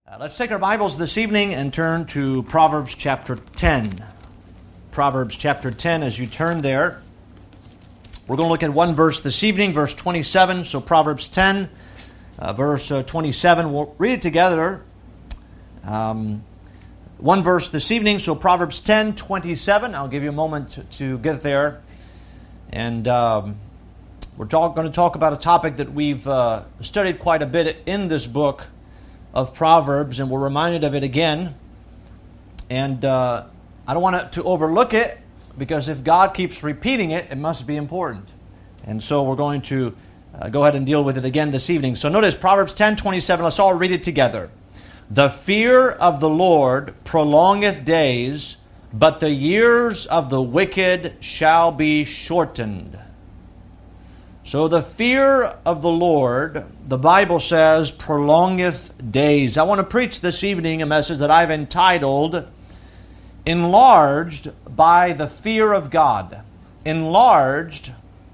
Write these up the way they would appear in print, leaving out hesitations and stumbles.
Let's take our Bibles this evening and turn to Proverbs chapter 10. Proverbs chapter 10, as you turn there, we're going to look at one verse this evening, verse 27. So Proverbs 10, verse 27. We'll read it together. One verse this evening, so Proverbs 10, 27. I'll give you a moment to get there. And we're going to talk about a topic that we've studied quite a bit in this book of Proverbs, and we're reminded of it again. And I don't want to overlook it, because if God keeps repeating it, it must be important. And so we're going to go ahead and deal with it again this evening. So notice Proverbs 10:27. Let's all read it together. The fear of the Lord prolongeth days, but the years of the wicked shall be shortened. So the fear of the Lord, the Bible says, prolongeth days. I want to preach this evening a message that I've entitled, Enlarged by the Fear of God. Enlarged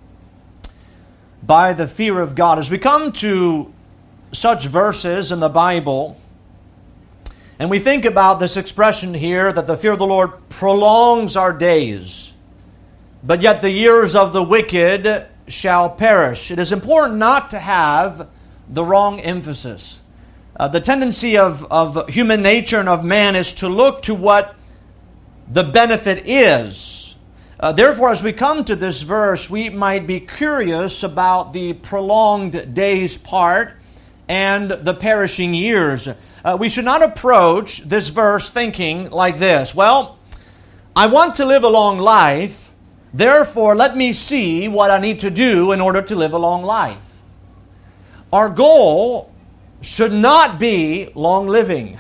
by the fear of God. As we come to such verses in the Bible, and we think about this expression here, that the fear of the Lord prolongs our days, but yet the years of the wicked shall perish. It is important not to have the wrong emphasis. The tendency of human nature and of man is to look to what the benefit is. Therefore, as we come to this verse, we might be curious about the prolonged days part and the perishing years. We should not approach this verse thinking like this: well, I want to live a long life, therefore, let me see what I need to do in order to live a long life. Our goal should not be long living.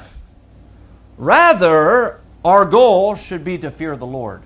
Rather, our goal should be to fear the Lord.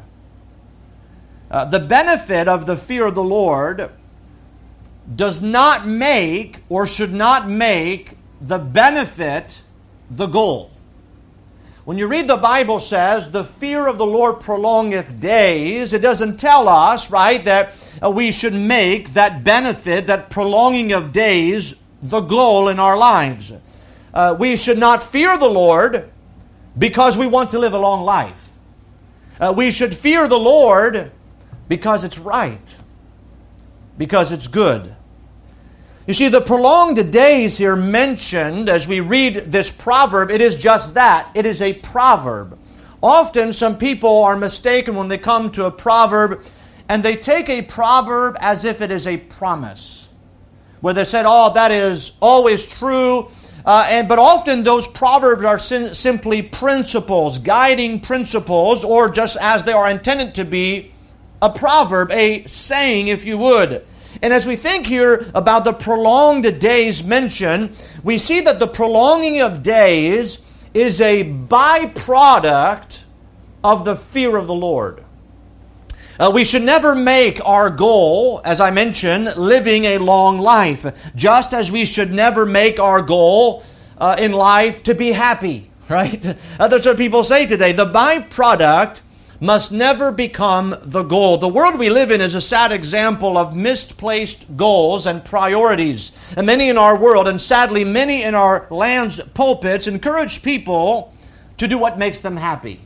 The benefit of the fear of the Lord does not make, or should not make, the benefit the goal. When you read the Bible says, the fear of the Lord prolongeth days, it doesn't tell us, right, that we should make that benefit, that prolonging of days, the goal in our lives. We should not fear the Lord because we want to live a long life. We should fear the Lord because it's right, because it's good. You see, the prolonged days here mentioned as we read this proverb, it is just that. It is a proverb. Often some people are mistaken when they come to a proverb, and they take a proverb as if it is a promise, where they said, oh, that is always true. But often those proverbs are simply principles, guiding principles, or just as they are intended to be, a proverb, a saying, if you would. And as we think here about the prolonged days mentioned, we see that the prolonging of days is a byproduct of the fear of the Lord. We should never make our goal, as I mentioned, living a long life, just as we should never make our goal in life to be happy, right? That's what people say today. The byproduct must never become the goal. The world we live in is a sad example of misplaced goals and priorities. And many in our world, and sadly many in our land's pulpits, encourage people to do what makes them happy.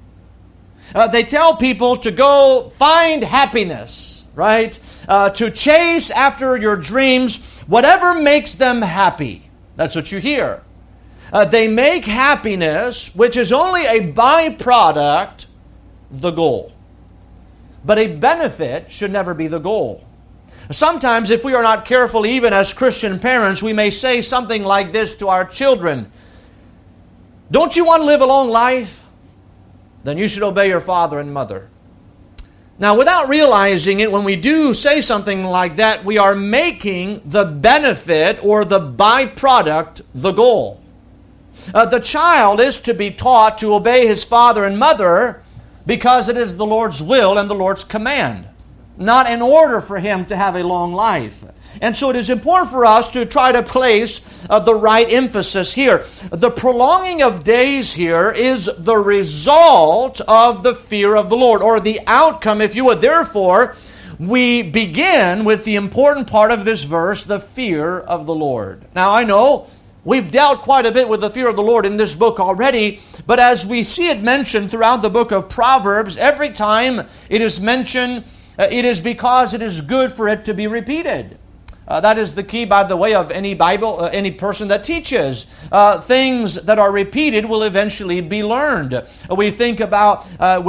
They tell people to go find happiness, right? To chase after your dreams, whatever makes them happy. That's what you hear. They make happiness, which is only a byproduct, the goal. But a benefit should never be the goal. Sometimes, if we are not careful, even as Christian parents, we may say something like this to our children: don't you want to live a long life? Then you should obey your father and mother. Now, without realizing it, when we do say something like that, we are making the benefit or the byproduct the goal. The child is to be taught to obey his father and mother because it is the Lord's will and the Lord's command, not in order for him to have a long life. And so it is important for us to try to place the right emphasis here. The prolonging of days here is the result of the fear of the Lord, or the outcome, if you would. Therefore, we begin with the important part of this verse, the fear of the Lord. Now, I know We've dealt quite a bit with the fear of the Lord in this book already, but as we see it mentioned throughout the book of Proverbs, every time it is mentioned, it is because it is good for it to be repeated. That is the key, by the way, of any Bible, any person that teaches. Things that are repeated will eventually be learned. We think about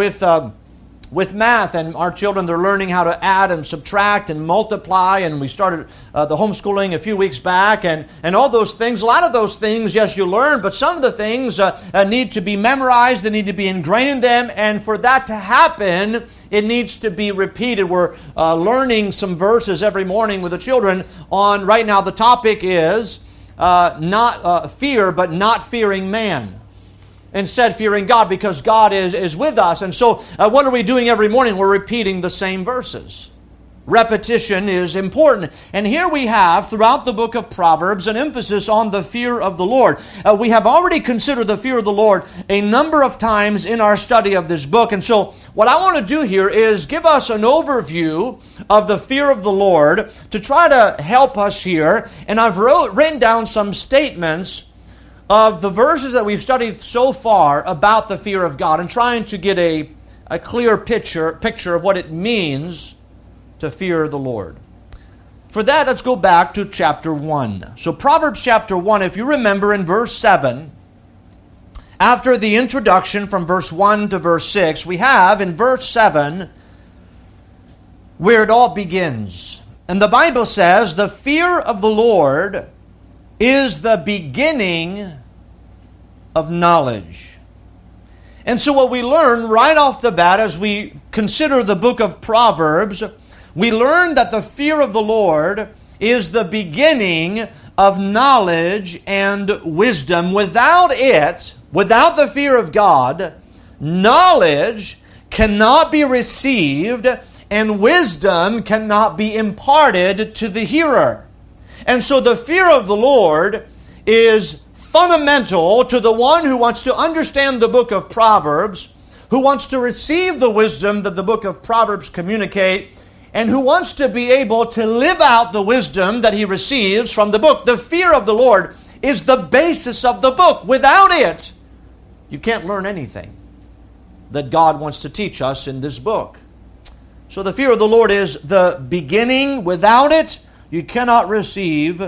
with math, and our children, they're learning how to add and subtract and multiply, and we started the homeschooling a few weeks back, and all those things. A lot of those things, yes, you learn, but some of the things need to be memorized, they need to be ingrained in them, and for that to happen, it needs to be repeated. We're learning some verses every morning with the children on, right now, the topic is not fear, but not fearing man. Instead, fearing God, because God is with us. And so, what are we doing every morning? We're repeating the same verses. Repetition is important. And here we have, throughout the book of Proverbs, an emphasis on the fear of the Lord. We have already considered the fear of the Lord a number of times in our study of this book. And so, what I want to do here is give us an overview of the fear of the Lord to try to help us here. And I've written down some statements of the verses that we've studied so far about the fear of God, and trying to get a clear picture of what it means to fear the Lord. For that, let's go back to chapter 1. So Proverbs chapter 1, if you remember in verse 7, after the introduction from verse 1 to verse 6, we have in verse 7 where it all begins. And the Bible says, "The fear of the Lord is the beginning of knowledge." And so what we learn right off the bat as we consider the book of Proverbs, we learn that the fear of the Lord is the beginning of knowledge and wisdom. Without it, without the fear of God, knowledge cannot be received and wisdom cannot be imparted to the hearer. And so the fear of the Lord is fundamental to the one who wants to understand the book of Proverbs, who wants to receive the wisdom that the book of Proverbs communicate, and who wants to be able to live out the wisdom that he receives from the book. The fear of the Lord is the basis of the book. Without it, you can't learn anything that God wants to teach us in this book. So the fear of the Lord is the beginning. Without it, you cannot receive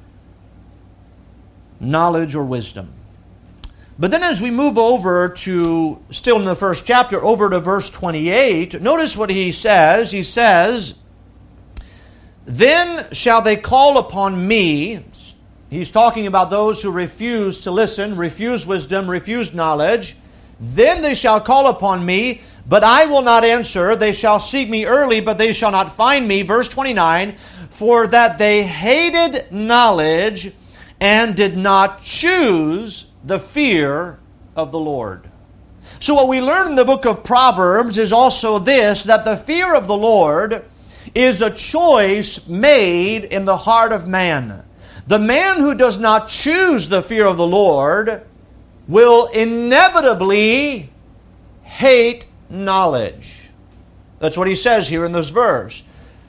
knowledge or wisdom. But then as we move over to, still in the first chapter, over to verse 28, notice what he says. He says, "Then shall they call upon me." He's talking about those who refuse to listen, refuse wisdom, refuse knowledge. "Then they shall call upon me, but I will not answer. They shall seek me early, but they shall not find me." Verse 29, "For that they hated knowledge and did not choose the fear of the Lord." So what we learn in the book of Proverbs is also this, that the fear of the Lord is a choice made in the heart of man. The man who does not choose the fear of the Lord will inevitably hate knowledge. That's what he says here in this verse.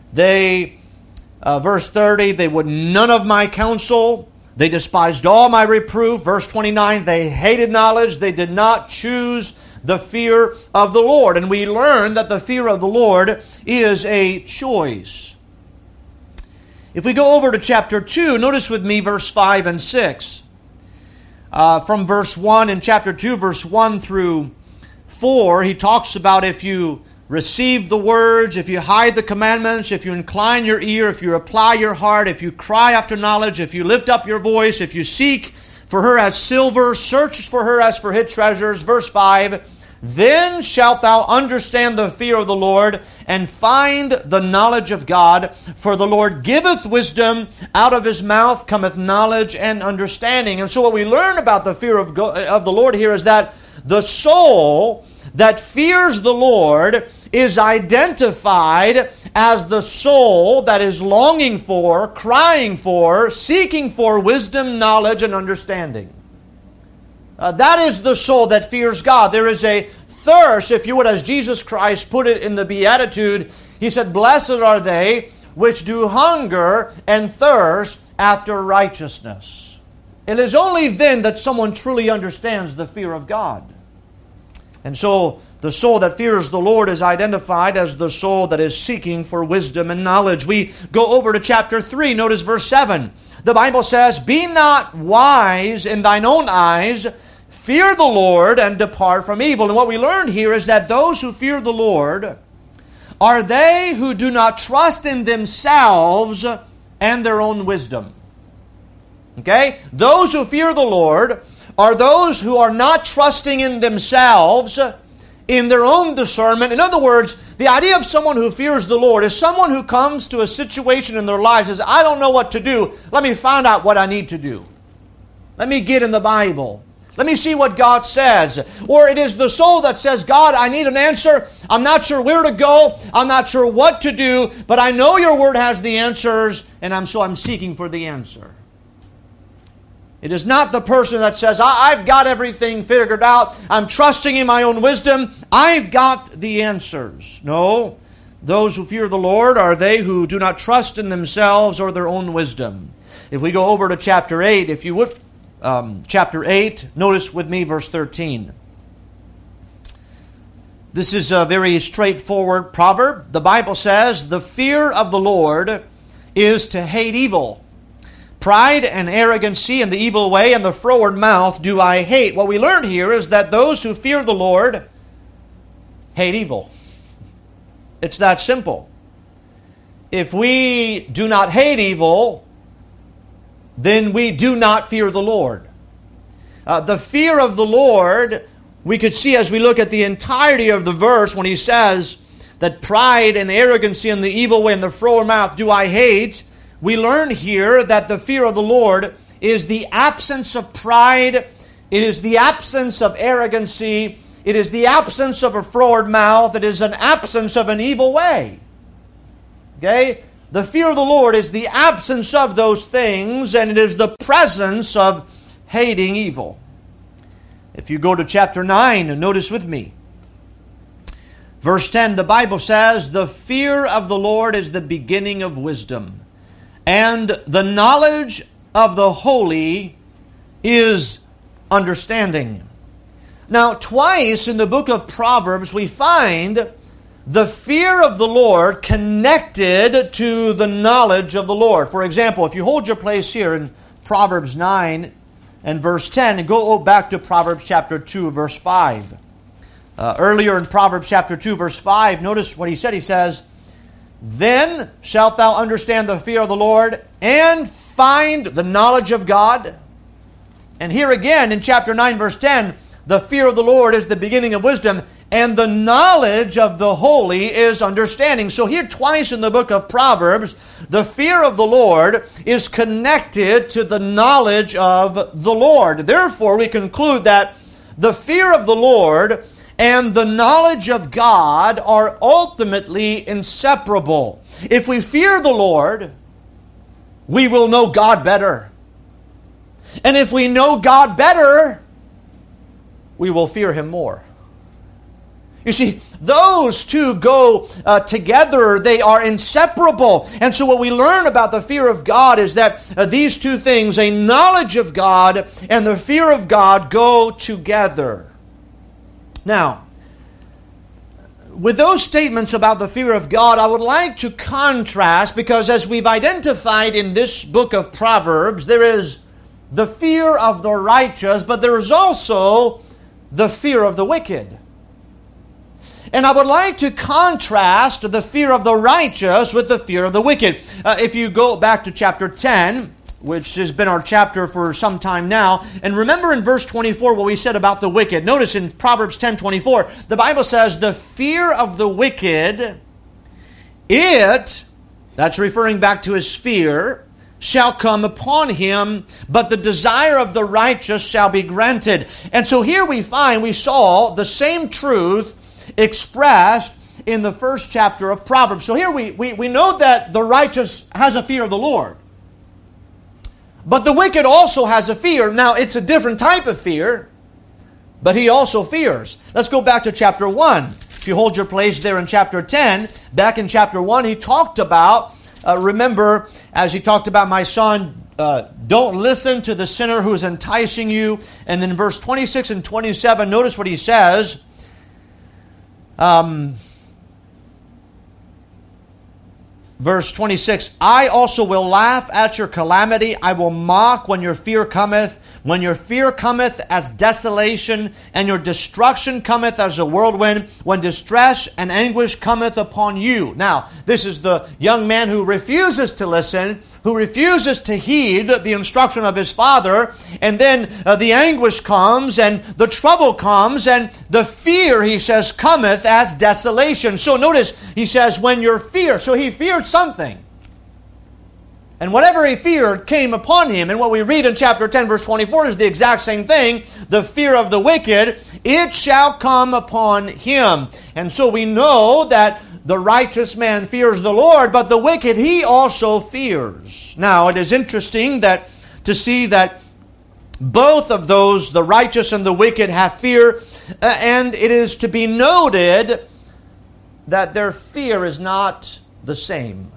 Verse 30, "They would none of my counsel. They despised all my reproof." Verse 29, "They hated knowledge. They did not choose the fear of the Lord." And we learn that the fear of the Lord is a choice. If we go over to chapter 2, notice with me verse 5 and 6. From verse 1 in chapter 2, verse 1 through 4, he talks about if you receive the words, if you hide the commandments, if you incline your ear, if you apply your heart, if you cry after knowledge, if you lift up your voice, if you seek for her as silver, search for her as for hid treasures. Verse 5, "Then shalt thou understand the fear of the Lord, and find the knowledge of God. For the Lord giveth wisdom, out of his mouth cometh knowledge and understanding." And so what we learn about the fear of the Lord here is that the soul that fears the Lord is identified as the soul that is longing for, crying for, seeking for wisdom, knowledge, and understanding. That is the soul that fears God. There is a thirst, if you would, as Jesus Christ put it in the Beatitude. He said, "Blessed are they which do hunger and thirst after righteousness." It is only then that someone truly understands the fear of God. And so the soul that fears the Lord is identified as the soul that is seeking for wisdom and knowledge. We go over to chapter 3. Notice verse 7. The Bible says, "Be not wise in thine own eyes, fear the Lord and depart from evil." And what we learn here is that those who fear the Lord are they who do not trust in themselves and their own wisdom. Okay? Those who fear the Lord are those who are not trusting in themselves, in their own discernment. In other words, the idea of someone who fears the Lord is someone who comes to a situation in their lives and says, "I don't know what to do. Let me find out what I need to do. Let me get in the Bible. Let me see what God says." Or it is the soul that says, "God, I need an answer. I'm not sure where to go. I'm not sure what to do, but I know your word has the answers, and I'm seeking for the answer." It is not the person that says, "I've got everything figured out. I'm trusting in my own wisdom. I've got the answers." No, those who fear the Lord are they who do not trust in themselves or their own wisdom. If we go over to chapter 8, if you would, chapter 8, notice with me verse 13. This is a very straightforward proverb. The Bible says, "The fear of the Lord is to hate evil. Pride and arrogancy and the evil way and the froward mouth do I hate." What we learn here is that those who fear the Lord hate evil. It's that simple. If we do not hate evil, then we do not fear the Lord. The fear of the Lord, we could see as we look at the entirety of the verse when he says that pride and arrogancy and the evil way and the froward mouth do I hate. We learn here that the fear of the Lord is the absence of pride, it is the absence of arrogancy, it is the absence of a froward mouth, it is an absence of an evil way. Okay? The fear of the Lord is the absence of those things, and it is the presence of hating evil. If you go to chapter 9, notice with me. Verse 10, the Bible says, "The fear of the Lord is the beginning of wisdom, and the knowledge of the holy is understanding." Now, twice in the book of Proverbs, we find the fear of the Lord connected to the knowledge of the Lord. For example, if you hold your place here in Proverbs 9 and verse 10, and go back to Proverbs chapter 2, verse 5. Earlier in Proverbs chapter 2, verse 5, notice what he said. He says, "Then shalt thou understand the fear of the Lord, and find the knowledge of God." And here again in chapter 9, verse 10, the fear of the Lord is the beginning of wisdom, and the knowledge of the holy is understanding. So here twice in the book of Proverbs, the fear of the Lord is connected to the knowledge of the Lord. Therefore, we conclude that the fear of the Lord and the knowledge of God are ultimately inseparable. If we fear the Lord, we will know God better. And if we know God better, we will fear Him more. You see, those two go together. They are inseparable. And so what we learn about the fear of God is that these two things, a knowledge of God and the fear of God, go together. Now, with those statements about the fear of God, I would like to contrast, because as we've identified in this book of Proverbs, there is the fear of the righteous, but there is also the fear of the wicked. And I would like to contrast the fear of the righteous with the fear of the wicked. If you go back to chapter 10, which has been our chapter for some time now, and remember in verse 24 what we said about the wicked. Notice in Proverbs 10:24, the Bible says, "The fear of the wicked, that's referring back to his fear, shall come upon him, but the desire of the righteous shall be granted." And so here we saw the same truth expressed in the first chapter of Proverbs. So here we know that the righteous has a fear of the Lord. But the wicked also has a fear. Now, it's a different type of fear, but he also fears. Let's go back to chapter 1. If you hold your place there in chapter 10, back in chapter 1, he talked about, remember, as he talked about, "My son, don't listen to the sinner who is enticing you. And then verse 26 and 27, notice what he says. Verse 26, I also will laugh at your calamity. I will mock when your fear cometh. When your fear cometh as desolation, and your destruction cometh as a whirlwind, when distress and anguish cometh upon you. Now, this is the young man who refuses to listen, who refuses to heed the instruction of his father, and then the anguish comes, and the trouble comes, and the fear, he says, cometh as desolation. So notice, he says, when your fear, so he feared something. And whatever he feared came upon him. And what we read in chapter 10, verse 24 is the exact same thing. The fear of the wicked, it shall come upon him. And so we know that the righteous man fears the Lord, but the wicked he also fears. Now, it is interesting to see that both of those, the righteous and the wicked, have fear. And it is to be noted that their fear is not the same.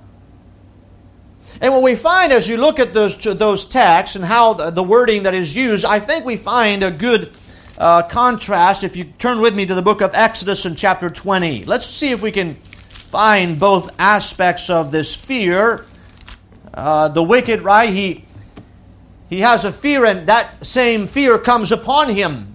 And what we find as you look at those texts and how the wording that is used, I think we find a good contrast. If you turn with me to the book of Exodus in chapter 20. Let's see if we can find both aspects of this fear. The wicked, right? He has a fear, and that same fear comes upon him.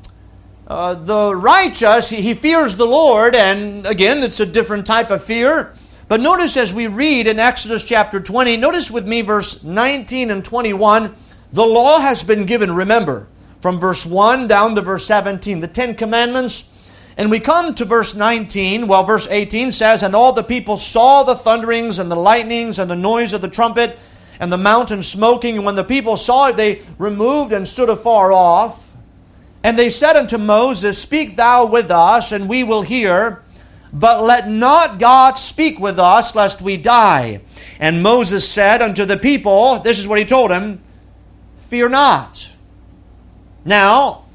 The righteous, he fears the Lord, and again, it's a different type of fear. But notice as we read in Exodus chapter 20, notice with me verse 19 and 21, the law has been given, remember, from verse 1 down to verse 17, the 10 Commandments. And we come to verse 19, well, verse 18 says, and all the people saw the thunderings and the lightnings and the noise of the trumpet and the mountain smoking. And when the people saw it, they removed and stood afar off. And they said unto Moses, speak thou with us, and we will hear. But let not God speak with us, lest we die. And Moses said unto the people, this is what he told him, fear not. Now,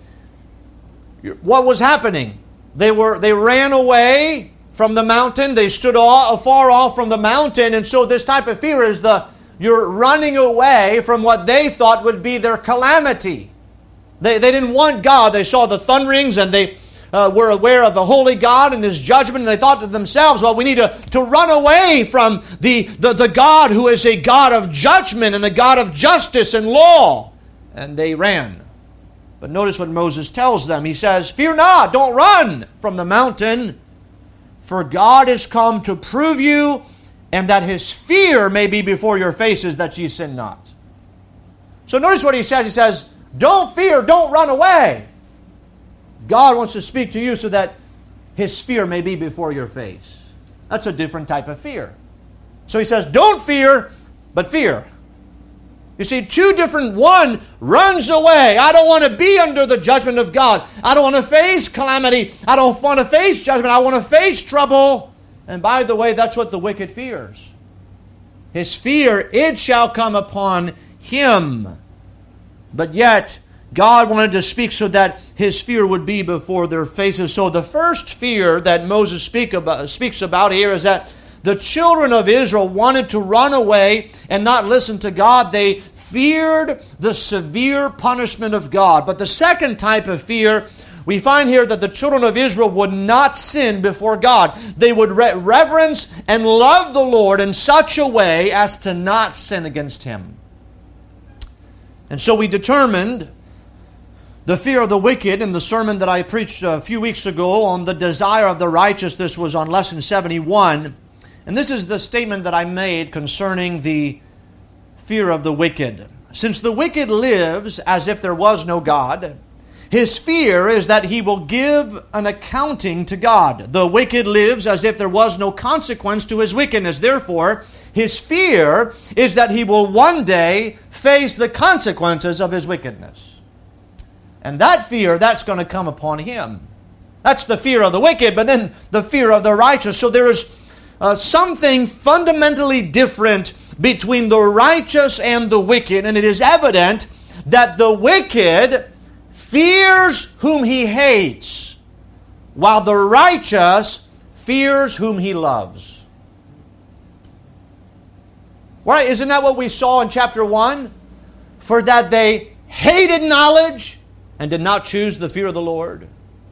what was happening? They ran away from the mountain. They stood afar off from the mountain. And so this type of fear is you're running away from what they thought would be their calamity. They didn't want God. They saw the thunderings, and they were aware of the holy God and His judgment, and they thought to themselves, well, we need to run away from the God who is a God of judgment and a God of justice and law. And they ran. But notice what Moses tells them. He says, fear not, don't run from the mountain, for God is come to prove you, and that His fear may be before your faces, that ye sin not. So notice what he says. He says, don't fear, don't run away. God wants to speak to you so that His fear may be before your face. That's a different type of fear. So he says, don't fear, but fear. You see, two different, one runs away. I don't want to be under the judgment of God. I don't want to face calamity. I don't want to face judgment. I want to face trouble. And by the way, that's what the wicked fears. His fear, it shall come upon him. But yet, God wanted to speak so that His fear would be before their faces. So the first fear that Moses speaks about here is that the children of Israel wanted to run away and not listen to God. They feared the severe punishment of God. But the second type of fear, we find here that the children of Israel would not sin before God. They would reverence and love the Lord in such a way as to not sin against Him. And so we determined the fear of the wicked in the sermon that I preached a few weeks ago on the desire of the righteous. This was on lesson 71. And this is the statement that I made concerning the fear of the wicked. Since the wicked lives as if there was no God, his fear is that he will give an accounting to God. The wicked lives as if there was no consequence to his wickedness. Therefore, his fear is that he will one day face the consequences of his wickedness. And that fear, that's going to come upon him. That's the fear of the wicked, but then the fear of the righteous. So there is something fundamentally different between the righteous and the wicked. And it is evident that the wicked fears whom he hates, while the righteous fears whom he loves. Right? Isn't that what we saw in chapter 1? for that they hated knowledge and did not choose the fear of the Lord.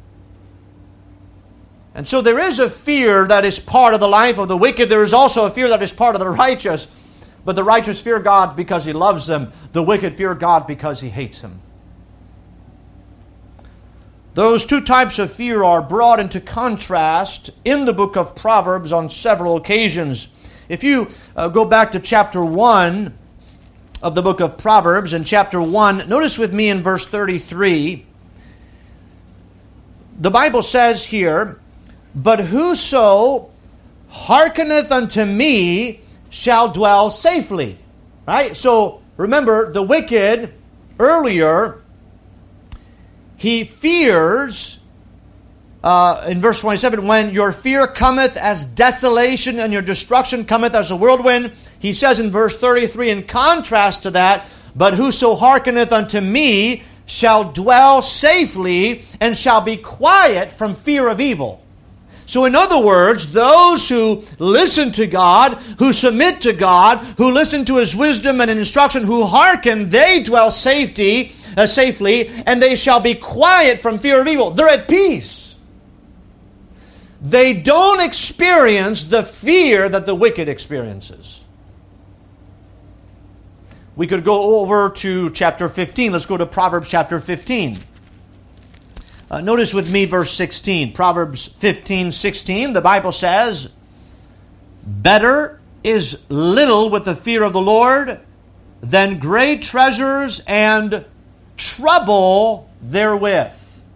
And so there is a fear that is part of the life of the wicked. There is also a fear that is part of the righteous. But the righteous fear God because he loves them. The wicked fear God because he hates them. Those two types of fear are brought into contrast in the book of Proverbs on several occasions. If you go back to chapter 1 of the book of Proverbs, in chapter 1, notice with me in verse 33, the Bible says here, "But whoso hearkeneth unto me shall dwell safely." Right? So remember, the wicked earlier, he fears, in verse 27, "When your fear cometh as desolation and your destruction cometh as a whirlwind." He says in verse 33, in contrast to that, "But whoso hearkeneth unto me shall dwell safely and shall be quiet from fear of evil." So in other words, those who listen to God, who submit to God, who listen to His wisdom and instruction, who hearken, they dwell safely, and they shall be quiet from fear of evil. They're at peace. They don't experience the fear that the wicked experiences. We could go over to chapter 15. Let's go to Proverbs chapter 15. Notice with me verse 16. Proverbs 15:16. The Bible says, "Better is little with the fear of the Lord than great treasures and trouble therewith."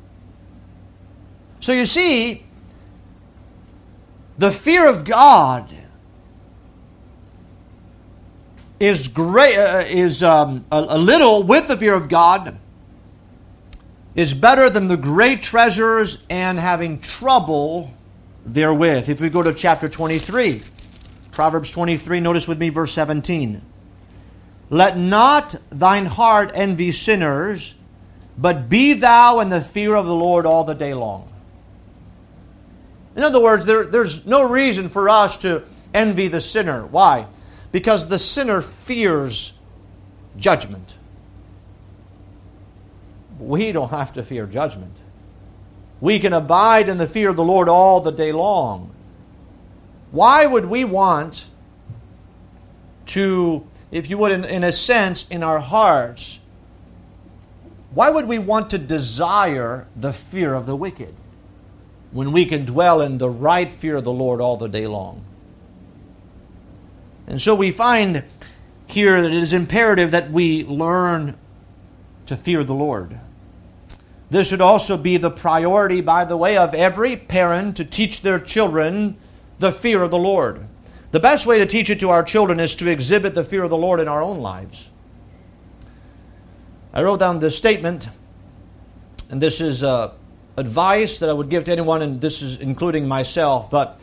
So you see, the fear of God is great. A little with the fear of God is better than the great treasures and having trouble therewith. If we go to chapter 23, Proverbs 23, notice with me verse 17. "Let not thine heart envy sinners, but be thou in the fear of the Lord all the day long." In other words, there's no reason for us to envy the sinner. Why? Because the sinner fears judgment. We don't have to fear judgment. We can abide in the fear of the Lord all the day long. Why would we want to, if you would, in a sense, in our hearts, why would we want to desire the fear of the wicked when we can dwell in the right fear of the Lord all the day long? And so we find here that it is imperative that we learn to fear the Lord. This should also be the priority, by the way, of every parent to teach their children the fear of the Lord. The best way to teach it to our children is to exhibit the fear of the Lord in our own lives. I wrote down this statement, and this is advice that I would give to anyone, and this is including myself, but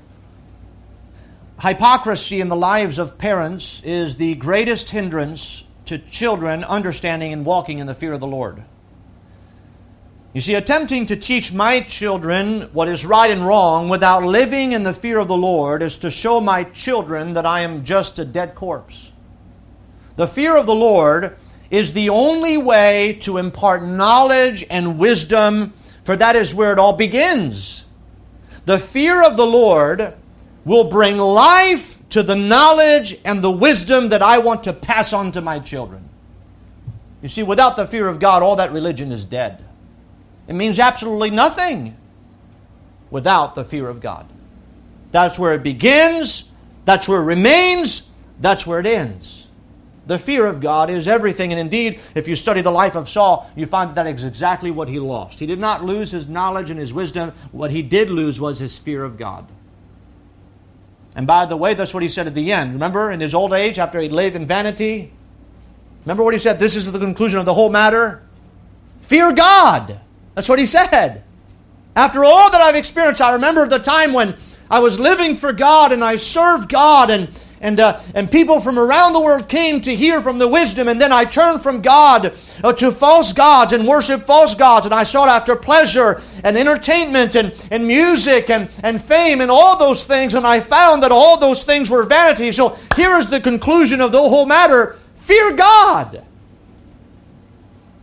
hypocrisy in the lives of parents is the greatest hindrance to children understanding and walking in the fear of the Lord. You see, attempting to teach my children what is right and wrong without living in the fear of the Lord is to show my children that I am just a dead corpse. The fear of the Lord is the only way to impart knowledge and wisdom, for that is where it all begins. The fear of the Lord will bring life to the knowledge and the wisdom that I want to pass on to my children. You see, without the fear of God, all that religion is dead. It means absolutely nothing without the fear of God. That's where it begins, that's where it remains, that's where it ends. The fear of God is everything, and indeed, if you study the life of Saul, you find that is exactly what he lost. He did not lose his knowledge and his wisdom. What he did lose was his fear of God. And by the way, that's what he said at the end. Remember, in his old age, after he lived in vanity, remember what he said? This is the conclusion of the whole matter. Fear God. That's what he said. After all that I've experienced, I remember the time when I was living for God and I served God, and people from around the world came to hear from the wisdom, and then I turned from God to false gods and worshiped false gods, and I sought after pleasure and entertainment and music and fame and all those things, and I found that all those things were vanity. So here is the conclusion of the whole matter. Fear God.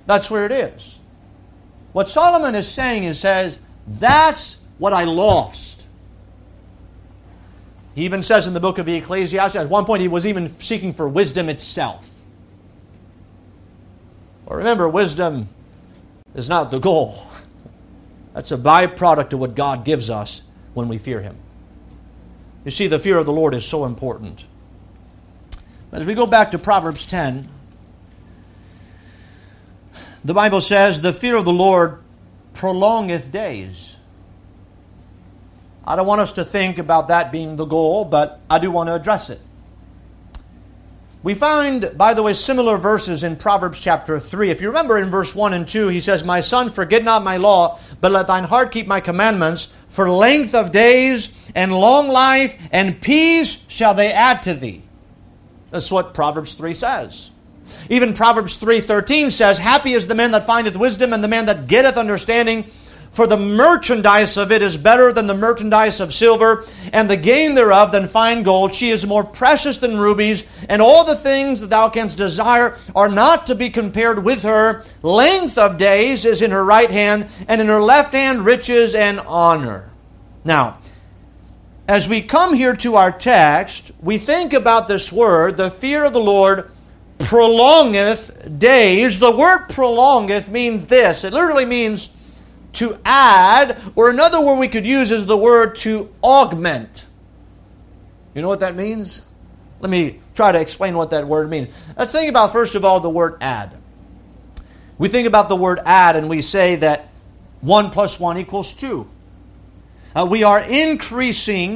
That's where it is. What Solomon is saying is, says, that's what I lost. He even says in the book of Ecclesiastes, at one point he was even seeking for wisdom itself. Well, remember, wisdom is not the goal. That's a byproduct of what God gives us when we fear Him. You see, the fear of the Lord is so important. As we go back to Proverbs 10, the Bible says, the fear of the Lord prolongeth days. I don't want us to think about that being the goal, but I do want to address it. We find, by the way, similar verses in Proverbs chapter 3. If you remember in verse 1 and 2, he says, my son, forget not my law, but let thine heart keep my commandments. For length of days and long life and peace shall they add to thee. That's what Proverbs 3 says. Even Proverbs 3:13 says, happy is the man that findeth wisdom and the man that getteth understanding. For the merchandise of it is better than the merchandise of silver, and the gain thereof than fine gold. She is more precious than rubies, and all the things that thou canst desire are not to be compared with her. Length of days is in her right hand, and in her left hand riches and honor. Now, as we come here to our text, we think about this word, the fear of the Lord prolongeth days. The word prolongeth means this. It literally means to add, or another word we could use is the word to augment. You know what that means? Let me try to explain what that word means. Let's think about, first of all, the word add. We think about the word add and we say that 1 plus 1 equals 2. We are increasing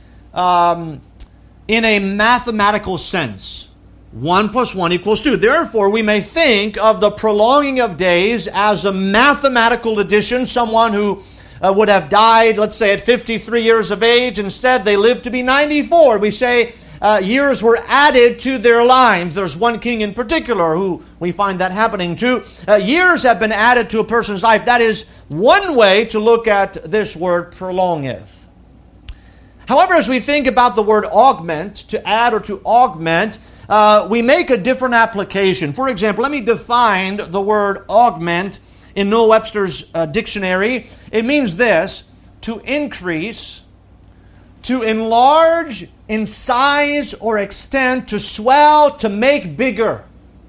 in a mathematical sense. 1 plus 1 equals 2. Therefore, we may think of the prolonging of days as a mathematical addition. Someone who would have died, let's say, at 53 years of age. Instead, they lived to be 94. We say years were added to their lives. There's one king in particular who we find that happening to. Years have been added to a person's life. That is one way to look at this word prolongeth. However, as we think about the word augment, to add or to augment, we make a different application. For example, let me define the word augment in Noah Webster's dictionary. It means this: to increase, to enlarge in size or extent, to swell, to make bigger.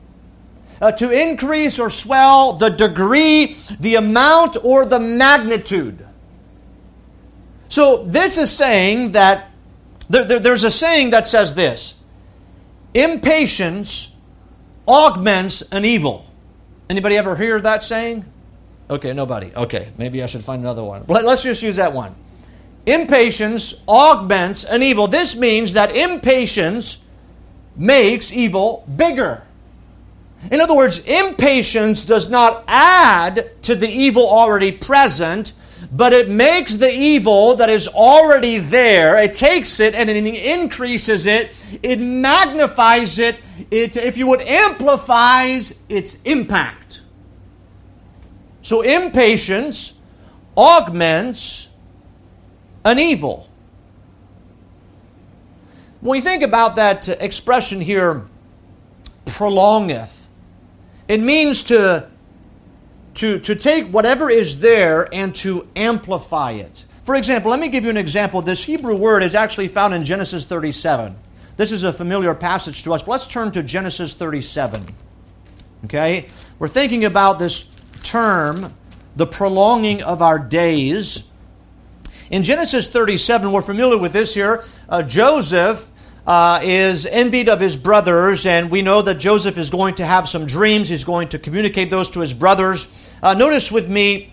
To increase or swell the degree, the amount, or the magnitude. So this is saying that, there's a saying that says this: impatience augments an evil. Anybody ever hear that saying? Okay, nobody. Okay, maybe I should find another one. Let's just use that one. Impatience augments an evil. This means that impatience makes evil bigger. In other words, impatience does not add to the evil already present, but it makes the evil that is already there, it takes it and it increases it, it magnifies it, if you would, amplifies its impact. So impatience augments an evil. When we think about that expression here, prolongeth, it means to take whatever is there and to amplify it. For example, let me give you an example. This Hebrew word is actually found in Genesis 37. This is a familiar passage to us, but let's turn to Genesis 37. Okay? We're thinking about this term, the prolonging of our days. In Genesis 37, we're familiar with this here. Joseph is envied of his brothers, and we know that Joseph is going to have some dreams. He's going to communicate those to his brothers. Notice with me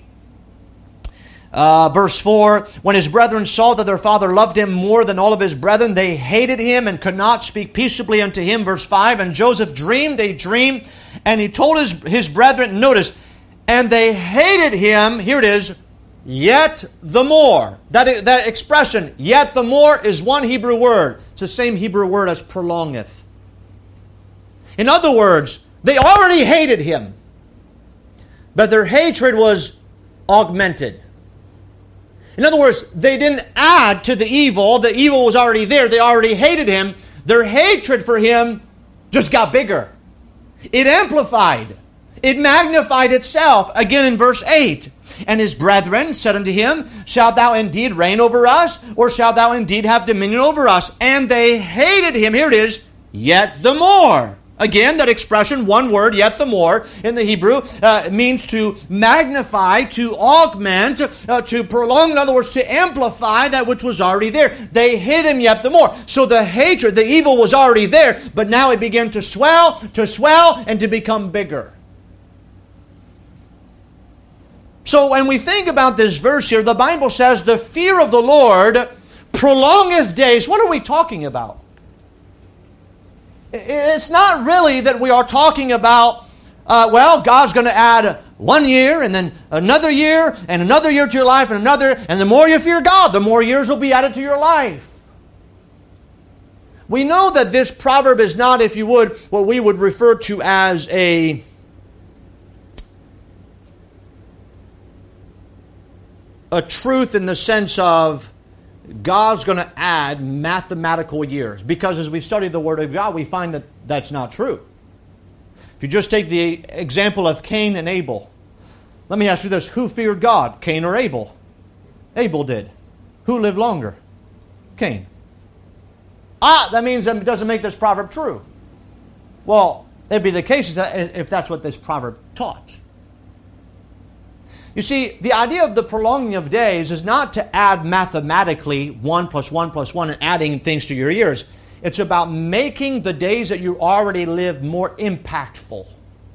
verse 4. When his brethren saw that their father loved him more than all of his brethren, they hated him and could not speak peaceably unto him. Verse 5. And Joseph dreamed a dream, and he told his brethren, notice, and they hated him, here it is, yet the more. That expression, yet the more, is one Hebrew word. It's the same Hebrew word as prolongeth. In other words, they already hated him, but their hatred was augmented. In other words, they didn't add to the evil. The evil was already there. They already hated him. Their hatred for him just got bigger. It amplified. It magnified itself. Again in verse 8. And his brethren said unto him, Shalt thou indeed reign over us, or shalt thou indeed have dominion over us? And they hated him. Here it is, yet the more. Again, that expression, one word, yet the more, in the Hebrew, means to magnify, to augment, to prolong, in other words, to amplify that which was already there. They hate him yet the more. So the hatred, the evil was already there, but now it began to swell, and to become bigger. So when we think about this verse here, the Bible says, the fear of the Lord prolongeth days. What are we talking about? It's not really that we are talking about, God's going to add 1 year and then another year and another year to your life and another. And the more you fear God, the more years will be added to your life. We know that this proverb is not, if you would, what we would refer to as a truth in the sense of God's going to add mathematical years. Because as we study the Word of God, we find that that's not true. If you just take the example of Cain and Abel, let me ask you this. Who feared God, Cain or Abel? Abel did. Who lived longer? Cain. That means that it doesn't make this proverb true. Well, it'd be the case if that's what this proverb taught. You see, the idea of the prolonging of days is not to add mathematically 1 + 1 + 1 and adding things to your years. It's about making the days that you already live more impactful.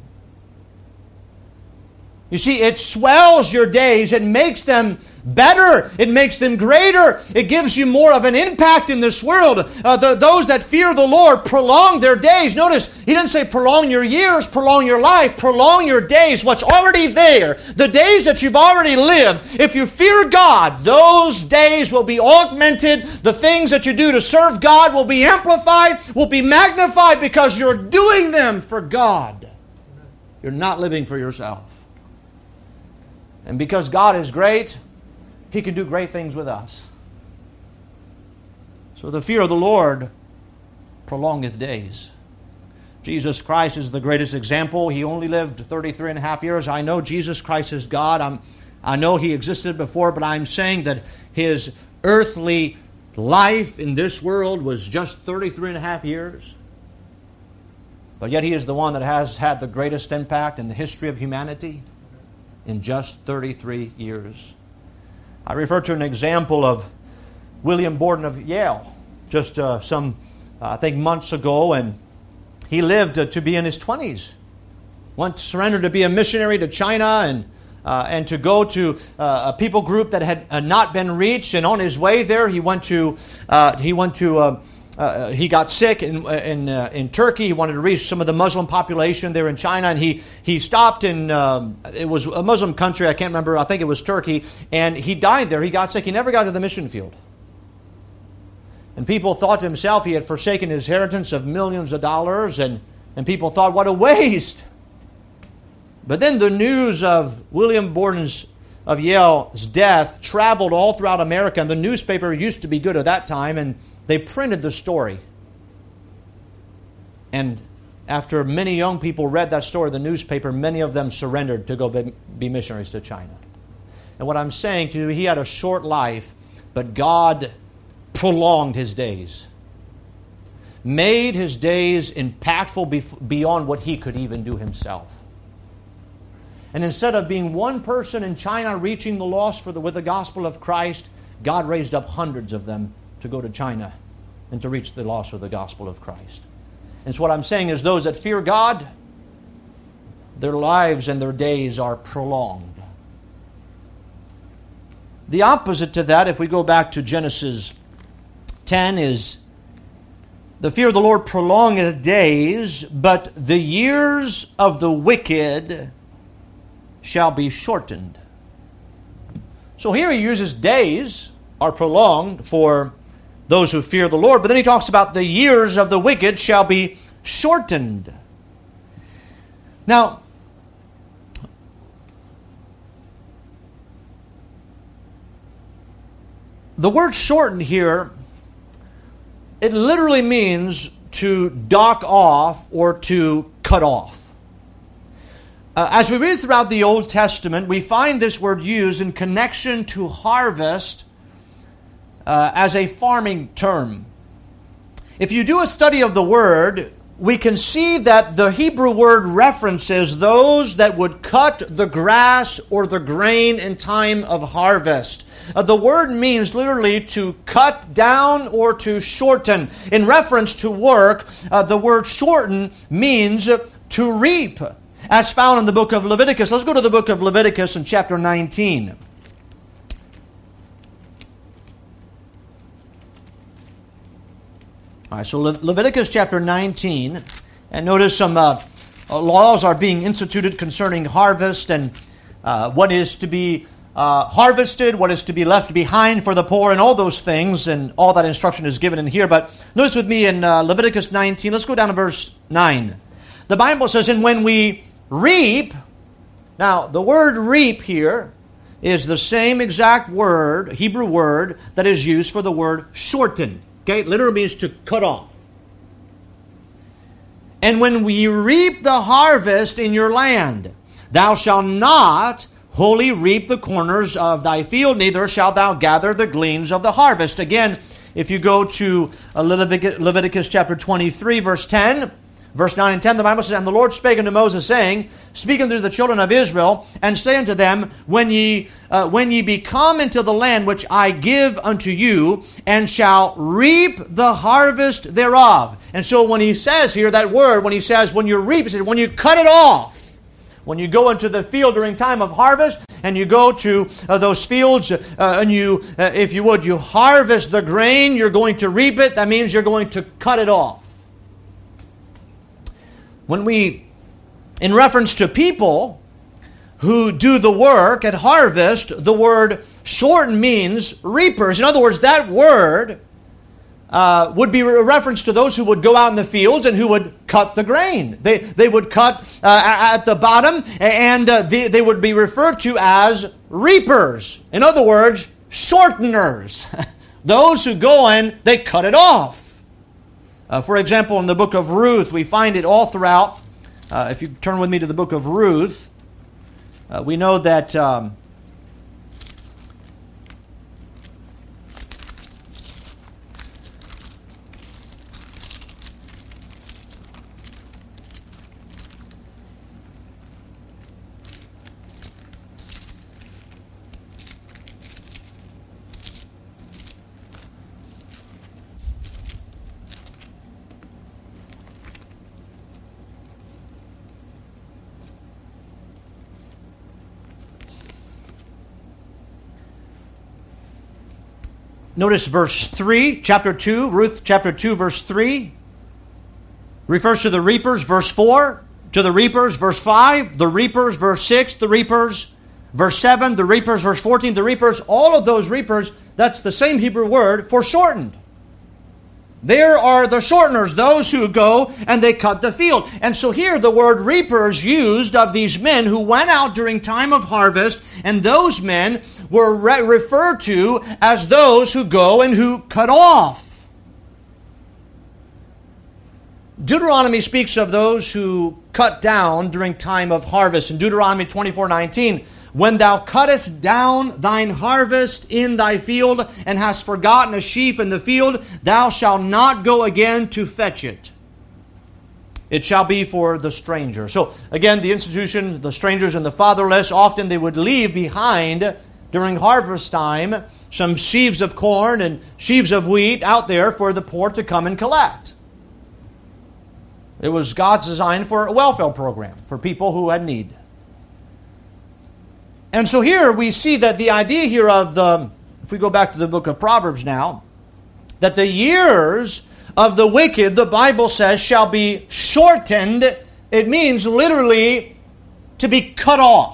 You see, it swells your days. It makes them better. It makes them greater. It gives you more of an impact in this world. Those that fear the Lord prolong their days. Notice, he didn't say prolong your years, prolong your life, prolong your days. What's already there, the days that you've already lived. If you fear God, those days will be augmented. The things that you do to serve God will be amplified, will be magnified because you're doing them for God. You're not living for yourself. And because God is great, He can do great things with us. So the fear of the Lord prolongeth days. Jesus Christ is the greatest example. He only lived 33 and a half years. I know Jesus Christ is God. I know He existed before, but I'm saying that His earthly life in this world was just 33 and a half years. But yet He is the one that has had the greatest impact in the history of humanity in just 33 years. I refer to an example of William Borden of Yale just some months ago, and he lived to be in his 20s. Went to surrender to be a missionary to China and to go to a people group that had not been reached. And on his way there, he got sick in Turkey. He wanted to reach some of the Muslim population there in China, and he stopped in, it was a Muslim country, I can't remember, I think it was Turkey, and he died there. He got sick. He never got to the mission field. And people thought to himself he had forsaken his inheritance of millions of dollars, and people thought, what a waste. But then the news of William Borden's of Yale's death traveled all throughout America, and the newspaper used to be good at that time, and they printed the story. And after many young people read that story in the newspaper, many of them surrendered to go be missionaries to China. And what I'm saying to you, he had a short life, but God prolonged his days. Made his days impactful beyond what he could even do himself. And instead of being one person in China reaching the lost with the gospel of Christ, God raised up hundreds of them to go to China and to reach the lost with the gospel of Christ. And so what I'm saying is those that fear God, their lives and their days are prolonged. The opposite to that, if we go back to Genesis 10, is the fear of the Lord prolongeth days, but the years of the wicked shall be shortened. So here he uses days are prolonged for those who fear the Lord, but then he talks about the years of the wicked shall be shortened. Now, the word shortened here, it literally means to dock off or to cut off. As we read throughout the Old Testament, we find this word used in connection to harvest as a farming term. If you do a study of the word, we can see that the Hebrew word references those that would cut the grass or the grain in time of harvest. The word means literally to cut down or to shorten. In reference to work, the word shorten means to reap, as found in the book of Leviticus. Let's go to the book of Leviticus in chapter 19. All right, so Leviticus chapter 19, and notice some laws are being instituted concerning harvest and what is to be harvested, what is to be left behind for the poor, and all those things, and all that instruction is given in here. But notice with me in Leviticus 19, let's go down to verse 9. The Bible says, and when we reap, now the word reap here is the same exact word, Hebrew word, that is used for the word shorten. Okay, it literally means to cut off. And when we reap the harvest in your land, thou shalt not wholly reap the corners of thy field, neither shalt thou gather the gleans of the harvest. Again, if you go to Leviticus chapter 23, verse 10, verse 9 and 10, the Bible says, and the Lord spake unto Moses, saying, speak unto the children of Israel, and say unto them, when ye be come into the land which I give unto you, and shall reap the harvest thereof. And so when he says here, that word, when he says, when you reap, he says, when you cut it off, when you go into the field during time of harvest, and you go to those fields, and you, if you would, you harvest the grain, you're going to reap it, that means you're going to cut it off. When we, in reference to people who do the work at harvest, the word shorten means reapers. In other words, that word would be a reference to those who would go out in the fields and who would cut the grain. They would cut at the bottom, and they would be referred to as reapers. In other words, shorteners. Those who go in, they cut it off. For example, in the book of Ruth, we find it all throughout. If you turn with me to the book of Ruth, we know that notice verse 3, chapter 2, Ruth chapter 2, verse 3, refers to the reapers, verse 4, to the reapers, verse 5, the reapers, verse 6, the reapers, verse 7, the reapers, verse 14, the reapers, all of those reapers, that's the same Hebrew word for shortened. There are the shorteners, those who go and they cut the field. And so here the word reapers used of these men who went out during time of harvest, and those men were referred to as those who go and who cut off. Deuteronomy speaks of those who cut down during time of harvest. In Deuteronomy 24:19, when thou cuttest down thine harvest in thy field, and hast forgotten a sheaf in the field, thou shalt not go again to fetch it. It shall be for the stranger. So again, the institution, the strangers and the fatherless, often they would leave behind during harvest time some sheaves of corn and sheaves of wheat out there for the poor to come and collect. It was God's design for a welfare program for people who had need. And so here we see that the idea here of if we go back to the book of Proverbs now, that the years of the wicked, the Bible says, shall be shortened. It means literally to be cut off.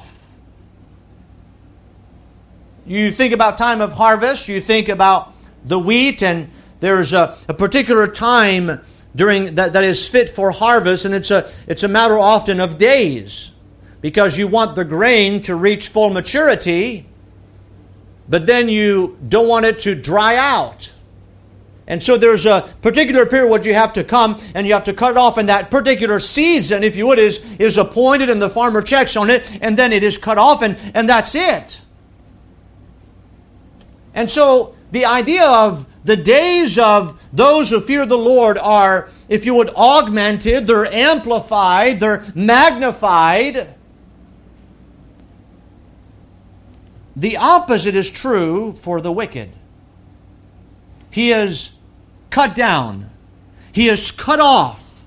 You think about time of harvest, you think about the wheat, and there's a particular time during that is fit for harvest, and it's a matter often of days, because you want the grain to reach full maturity, but then you don't want it to dry out. And so there's a particular period where you have to come and you have to cut it off, and that particular season, if you would, is appointed and the farmer checks on it, and then it is cut off, and that's it. And so the idea of the days of those who fear the Lord are, if you would, augmented, they're amplified, they're magnified. The opposite is true for the wicked. He is cut down. He is cut off.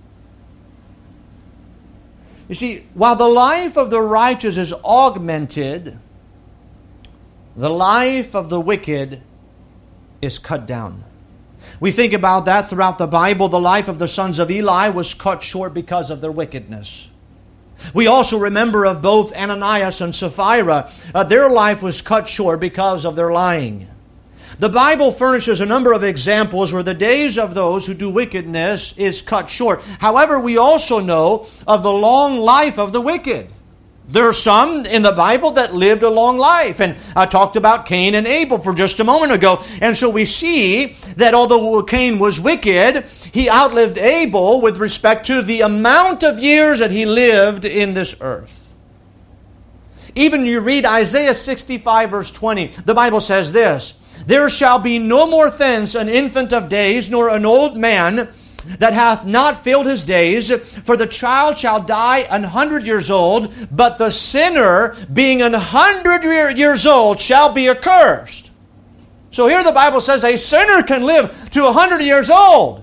You see, while the life of the righteous is augmented, the life of the wicked is cut down. We think about that throughout the Bible. The life of the sons of Eli was cut short because of their wickedness. We also remember of both Ananias and Sapphira. Their life was cut short because of their lying. The Bible furnishes a number of examples where the days of those who do wickedness is cut short. However, we also know of the long life of the wicked. There are some in the Bible that lived a long life. And I talked about Cain and Abel for just a moment ago. And so we see that although Cain was wicked, he outlived Abel with respect to the amount of years that he lived in this earth. Even you read Isaiah 65 verse 20, the Bible says this, "There shall be no more thence an infant of days, nor an old man that hath not filled his days, for the child shall die 100 years old, but the sinner being 100 years old shall be accursed." So here the Bible says a sinner can live to 100 years old,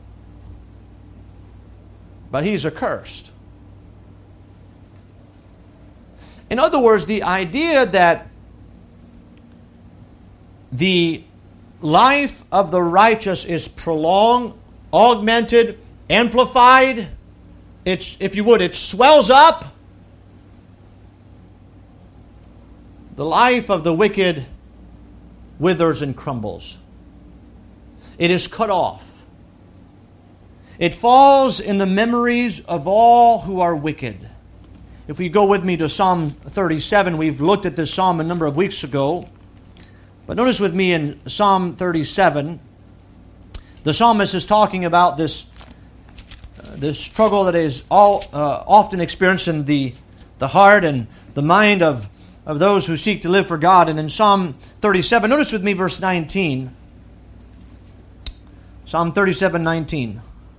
but he's accursed. In other words, the idea that the life of the righteous is prolonged, augmented, amplified. If you would, it swells up. The life of the wicked withers and crumbles. It is cut off. It falls in the memories of all who are wicked. If you go with me to Psalm 37, we've looked at this psalm a number of weeks ago. But notice with me in Psalm 37, the psalmist is talking about this struggle that is often experienced in the heart and the mind of those who seek to live for God. And in Psalm 37, notice with me verse 19. Psalm 37:19.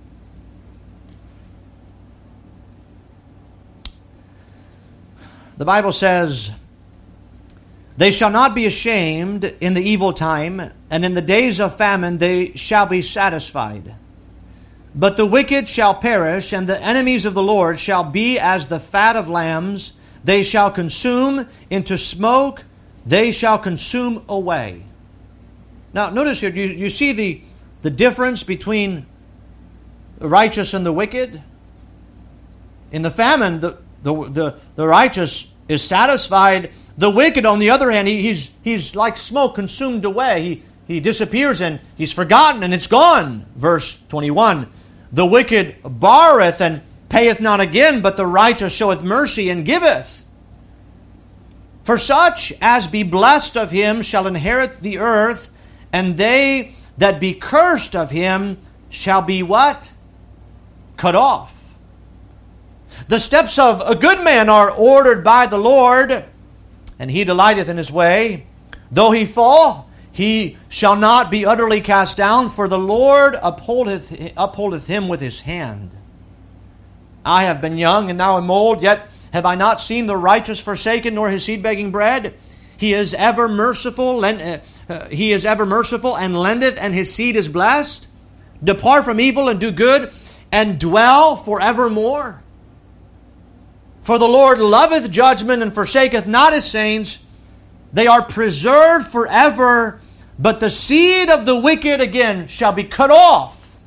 The Bible says, "They shall not be ashamed in the evil time, and in the days of famine they shall be satisfied. But the wicked shall perish, and the enemies of the Lord shall be as the fat of lambs. They shall consume into smoke, they shall consume away." Now notice here, you see the difference between the righteous and the wicked? In the famine, the righteous is satisfied. The wicked, on the other hand, he's like smoke consumed away. He disappears and he's forgotten and it's gone. Verse 21, "The wicked borroweth and payeth not again, but the righteous showeth mercy and giveth. For such as be blessed of him shall inherit the earth, and they that be cursed of him shall be" what? Cut off. "The steps of a good man are ordered by the Lord, and he delighteth in his way. Though he fall, he shall not be utterly cast down, for the Lord upholdeth him with his hand. I have been young, and now am old, yet have I not seen the righteous forsaken, nor his seed begging bread. He is ever merciful, and lendeth, and his seed is blessed. Depart from evil and do good, and dwell forevermore. For the Lord loveth judgment, and forsaketh not his saints. They are preserved forever, but the seed of the wicked again shall be cut off."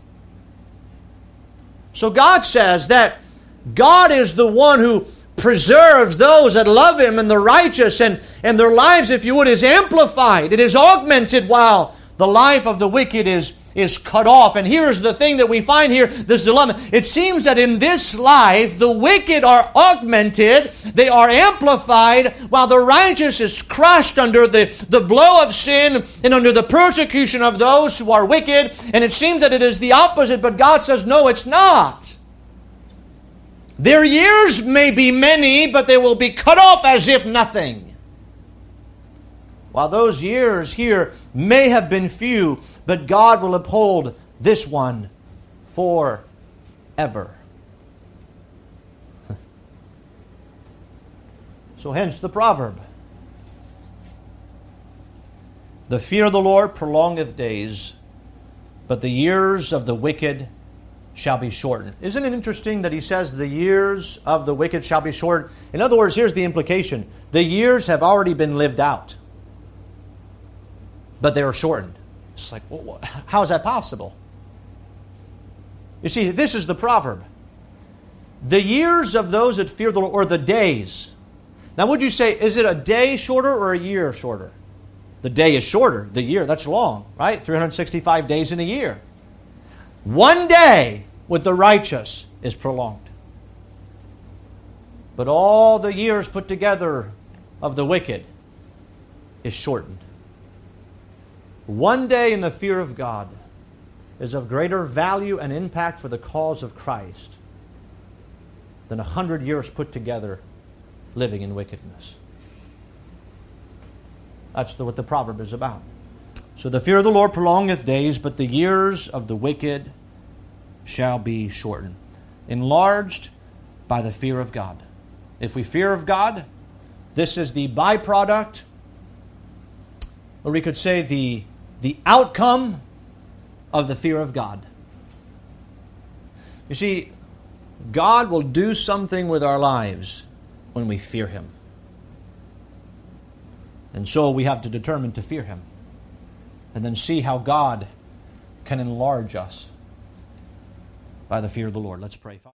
So God says that God is the one who preserves those that love him and the righteous, and their lives, if you would, is amplified. It is augmented, while the life of the wicked is is cut off. And here's the thing that we find here, this dilemma. It seems that in this life, the wicked are augmented, they are amplified, while the righteous is crushed under the blow of sin and under the persecution of those who are wicked. And it seems that it is the opposite, but God says, no, it's not. Their years may be many, but they will be cut off as if nothing. While those years here may have been few, but God will uphold this one forever. So hence the proverb. The fear of the Lord prolongeth days, but the years of the wicked shall be shortened. Isn't it interesting that he says the years of the wicked shall be shortened? In other words, here's the implication. The years have already been lived out, but they are shortened. It's like, well, how is that possible? You see, this is the proverb. The years of those that fear the Lord, or the days. Now, would you say, is it a day shorter or a year shorter? The day is shorter. The year, that's long, right? 365 days in a year. One day with the righteous is prolonged. But all the years put together of the wicked is shortened. One day in the fear of God is of greater value and impact for the cause of Christ than 100 years put together living in wickedness. That's what the proverb is about. So the fear of the Lord prolongeth days, but the years of the wicked shall be shortened. Enlarged by the fear of God. If we fear of God, this is the byproduct, or we could say the outcome of the fear of God. You see, God will do something with our lives when we fear Him. And so we have to determine to fear Him. And then see how God can enlarge us by the fear of the Lord. Let's pray.